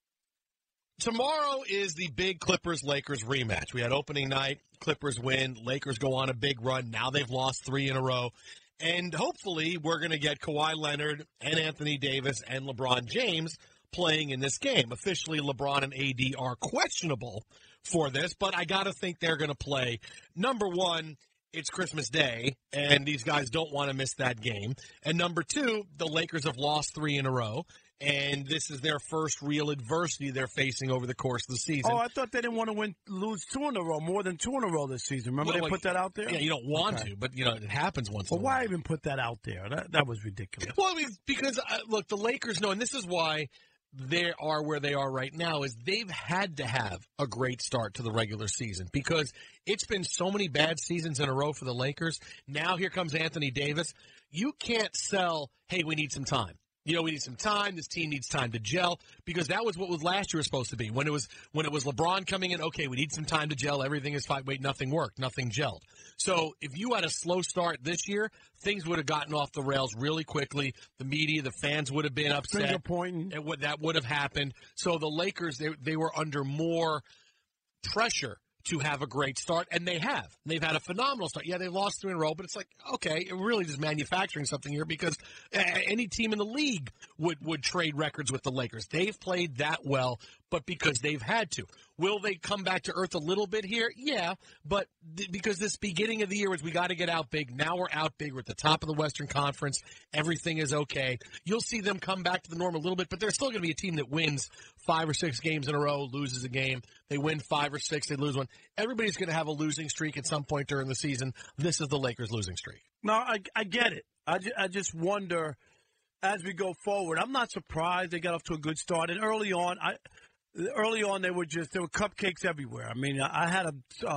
tomorrow is the big Clippers-Lakers rematch. We had opening night. Clippers win. Lakers go on a big run. Now they've lost 3 in a row. And hopefully we're going to get Kawhi Leonard and Anthony Davis and LeBron James playing in this game. Officially, LeBron and AD are questionable for this, but I got to think they're going to play. Number one, it's Christmas Day, and these guys don't want to miss that game. And number two, the Lakers have lost 3 in a row, and this is their first real adversity they're facing over the course of the season. Oh, I thought they didn't want to lose 2 in a row, more than 2 in a row this season. Remember they put that out there? Yeah, you don't want to, but, it happens once in a while. Why even put that out there? That was ridiculous. Well, because, look, the Lakers know, and this is why they are where they are right now, is they've had to have a great start to the regular season because it's been so many bad seasons in a row for the Lakers. Now here comes Anthony Davis. You can't sell, hey, we need some time. We need some time. This team needs time to gel because that was what was last year supposed to be. When it was LeBron coming in, okay, we need some time to gel. Everything is fine. Wait, nothing worked. Nothing gelled. So if you had a slow start this year, things would have gotten off the rails really quickly. The media, the fans would have been upset. Finger pointing. That would have happened. So the Lakers, they were under more pressure to have a great start, and they have. They've had a phenomenal start. Yeah, they've lost 3 in a row, but it's like, okay, we're really just manufacturing something here because any team in the league would trade records with the Lakers. They've played that well, but because they've had to. Will they come back to earth a little bit here? Yeah, but because this beginning of the year was we got to get out big. Now we're out big. We're at the top of the Western Conference. Everything is okay. You'll see them come back to the norm a little bit, but they're still going to be a team that wins 5 or 6 games in a row, loses a game. They win 5 or 6, they lose 1. Everybody's going to have a losing streak at some point during the season. This is the Lakers' losing streak. No, I get it. I just wonder as we go forward. I'm not surprised they got off to a good start. And early on, early on there were cupcakes everywhere. I mean, I had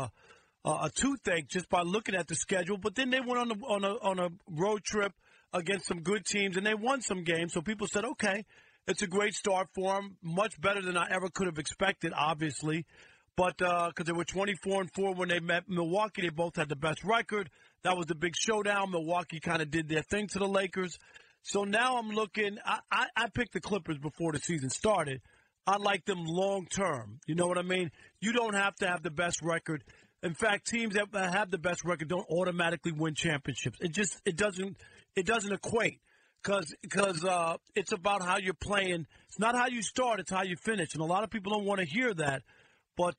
a toothache just by looking at the schedule. But then they went on a road trip against some good teams, and they won some games. So people said, okay, it's a great start for them, much better than I ever could have expected, obviously. But because they were 24-4 when they met Milwaukee, they both had the best record. That was the big showdown. Milwaukee kind of did their thing to the Lakers. So now I'm looking. I picked the Clippers before the season started. I like them long term. You know what I mean? You don't have to have the best record. In fact, teams that have the best record don't automatically win championships. It doesn't equate because it's about how you're playing. It's not how you start; it's how you finish. And a lot of people don't want to hear that, but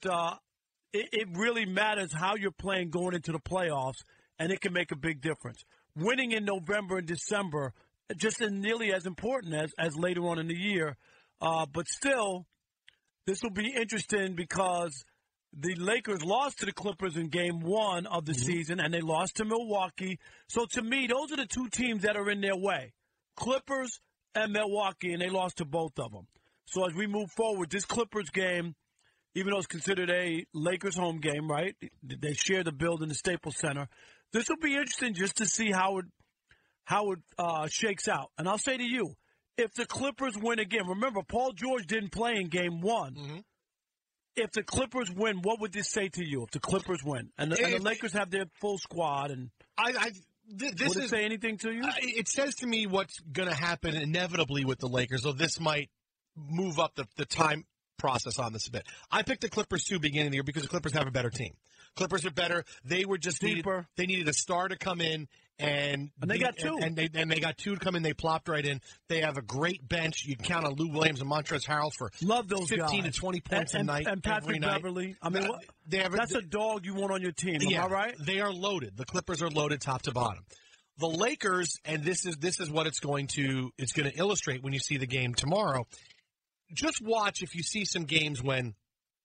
it really matters how you're playing going into the playoffs, and it can make a big difference. Winning in November and December just isn't nearly as important as later on in the year. But still, this will be interesting because the Lakers lost to the Clippers in Game 1 of the season, and they lost to Milwaukee. So, to me, those are the two teams that are in their way, Clippers and Milwaukee, and they lost to both of them. So, as we move forward, this Clippers game, even though it's considered a Lakers home game, right? They share the building, the Staples Center. This will be interesting just to see how it shakes out. And I'll say to you, if the Clippers win again, remember, Paul George didn't play in Game 1. Mm-hmm. If the Clippers win, what would this say to you? If the Clippers win and the Lakers have their full squad, and would it say anything to you? It says to me what's going to happen inevitably with the Lakers, though this might move up the time process on this a bit. I picked the Clippers too beginning of the year because the Clippers have a better team. Clippers are better. They were just deeper. They needed a star to come in. And they got two. And they got two to come in. They plopped right in. They have a great bench. You can count on Lou Williams and Montrezl Harrell for love those 15 guys. to 20 points a night. And Patrick Beverly. I mean, that's a dog you want on your team. Am I right? They are loaded. The Clippers are loaded top to bottom. The Lakers, and this is what it's going to illustrate when you see the game tomorrow. Just watch if you see some games when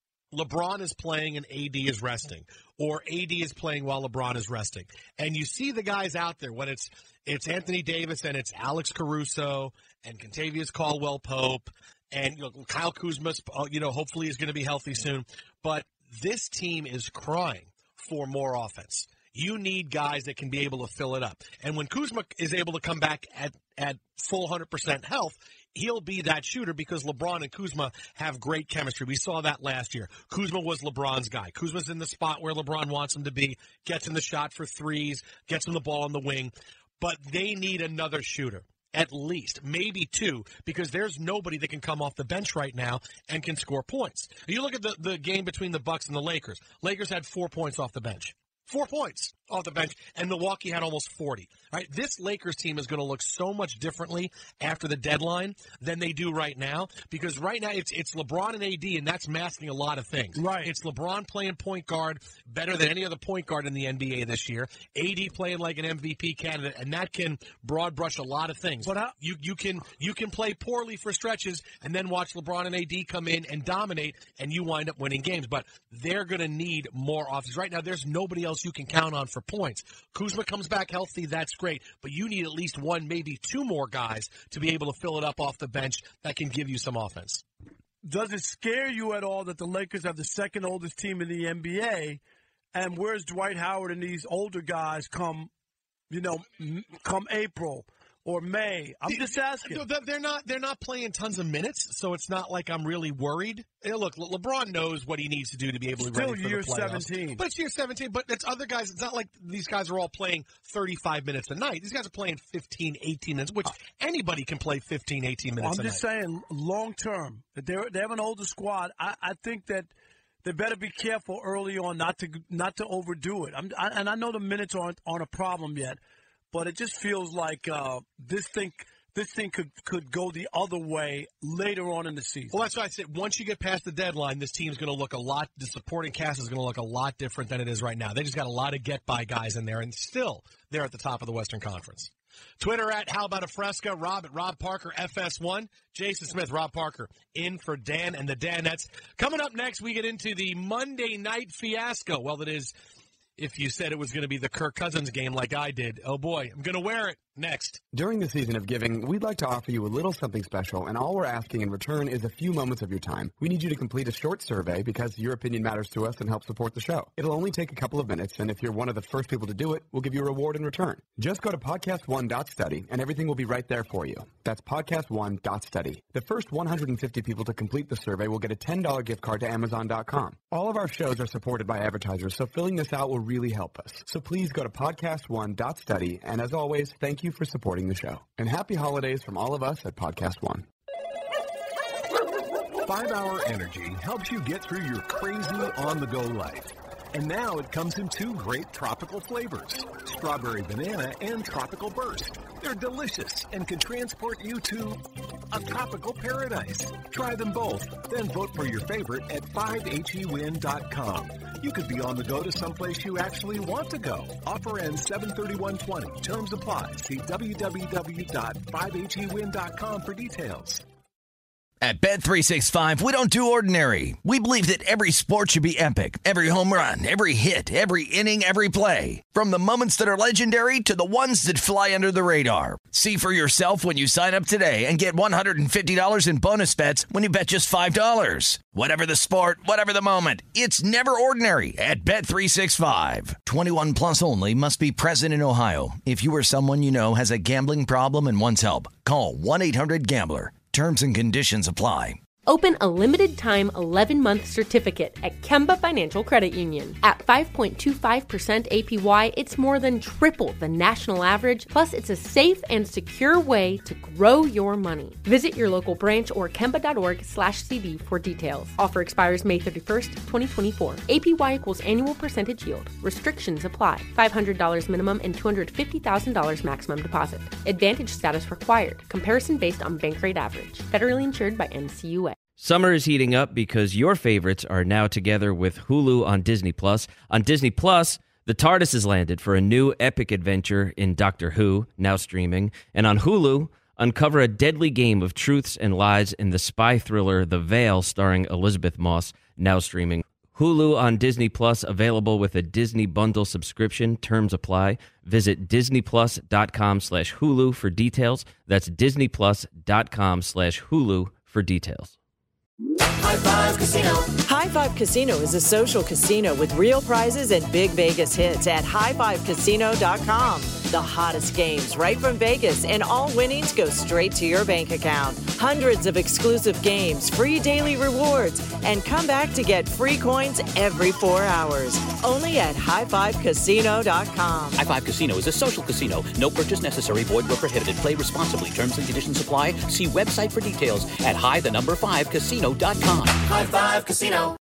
LeBron is playing and AD is resting, or AD is playing while LeBron is resting. And you see the guys out there, when it's Anthony Davis and it's Alex Caruso and Kentavious Caldwell-Pope and Kyle Kuzma, hopefully is going to be healthy soon. But this team is crying for more offense. You need guys that can be able to fill it up. And when Kuzma is able to come back at full 100% health, he'll be that shooter because LeBron and Kuzma have great chemistry. We saw that last year. Kuzma was LeBron's guy. Kuzma's in the spot where LeBron wants him to be, gets him the shot for threes, gets him the ball on the wing. But they need another shooter, at least, maybe two, because there's nobody that can come off the bench right now and can score points. You look at the game between the Bucks and the Lakers. Lakers had 4 points off the bench. 4 points off the bench, and Milwaukee had almost 40. Right? This Lakers team is going to look so much differently after the deadline than they do right now, because right now it's LeBron and AD, and that's masking a lot of things. Right. It's LeBron playing point guard better than any other point guard in the NBA this year. AD playing like an MVP candidate, and that can broad brush a lot of things. But you can play poorly for stretches and then watch LeBron and AD come in and dominate, and you wind up winning games. But they're going to need more offense. Right now, there's nobody else you can count on for points. Kuzma comes back healthy, that's great, but you need at least one, maybe two more guys to be able to fill it up off the bench that can give you some offense. Does it scare you at all that the Lakers have the second oldest team in the NBA, and where's Dwight Howard and these older guys come April or May? I'm just asking. They're not playing tons of minutes, so it's not like I'm really worried. Look, LeBron knows what he needs to do to be able to be ready for the playoffs. 17. But it's year 17. But it's other guys. It's not like these guys are all playing 35 minutes a night. These guys are playing 15, 18 minutes, which anybody can play 15, 18 minutes a night. I'm just saying, long term, they have an older squad. I think that they better be careful early on not to overdo it. And I know the minutes aren't a problem yet. But it just feels like this thing could go the other way later on in the season. Well, that's why I said once you get past the deadline, this team's going to look the supporting cast is going to look a lot different than it is right now. They just got a lot of get-by guys in there, and still they're at the top of the Western Conference. Twitter at How About a Fresca, Rob at Rob Parker FS1, Jason Smith, Rob Parker in for Dan and the Danettes. Coming up next, we get into the Monday night fiasco. Well, it is if you said it was going to be the Kirk Cousins game like I did. Oh, boy, I'm going to wear it. Next. During the season of giving, we'd like to offer you a little something special, and all we're asking in return is a few moments of your time. We need you to complete a short survey because your opinion matters to us and helps support the show. It'll only take a couple of minutes, and if you're one of the first people to do it, we'll give you a reward in return. Just go to podcast1.study, and everything will be right there for you. That's podcast1.study. The first 150 people to complete the survey will get a $10 gift card to Amazon.com. All of our shows are supported by advertisers, so filling this out will really help us. So please go to podcast1.study, and as always, thank you for supporting the show. And happy holidays from all of us at Podcast One. 5 Hour Energy helps you get through your crazy on-the-go life. And now it comes in 2 great tropical flavors, Strawberry Banana and Tropical Burst. They're delicious and can transport you to a tropical paradise. Try them both, then vote for your favorite at 5HEWin.com. You could be on the go to someplace you actually want to go. Offer ends 7/31/20. Terms apply. See www.5HEWin.com for details. At Bet365, we don't do ordinary. We believe that every sport should be epic. Every home run, every hit, every inning, every play. From the moments that are legendary to the ones that fly under the radar. See for yourself when you sign up today and get $150 in bonus bets when you bet just $5. Whatever the sport, whatever the moment, it's never ordinary at Bet365. 21 plus only. Must be present in Ohio. If you or someone you know has a gambling problem and wants help, call 1-800-GAMBLER. Terms and conditions apply. Open a limited-time 11-month certificate at Kemba Financial Credit Union. At 5.25% APY, it's more than triple the national average, plus it's a safe and secure way to grow your money. Visit your local branch or kemba.org/CD for details. Offer expires May 31st, 2024. APY equals annual percentage yield. Restrictions apply. $500 minimum and $250,000 maximum deposit. Advantage status required. Comparison based on bank rate average. Federally insured by NCUA. Summer is heating up because your favorites are now together with Hulu on Disney+. On Disney+, the TARDIS has landed for a new epic adventure in Doctor Who, now streaming. And on Hulu, uncover a deadly game of truths and lies in the spy thriller The Veil, starring Elizabeth Moss, now streaming. Hulu on Disney+, available with a Disney Bundle subscription. Terms apply. Visit disneyplus.com/Hulu for details. That's disneyplus.com/Hulu for details. High Five Casino. High Five Casino is a social casino with real prizes and big Vegas hits at highfivecasino.com. The hottest games right from Vegas, and all winnings go straight to your bank account. Hundreds of exclusive games, free daily rewards, and come back to get free coins every 4 hours. Only at highfivecasino.com. High Five Casino is a social casino. No purchase necessary. Void where prohibited. Play responsibly. Terms and conditions apply. See website for details at high5casino.com. High Five Casino.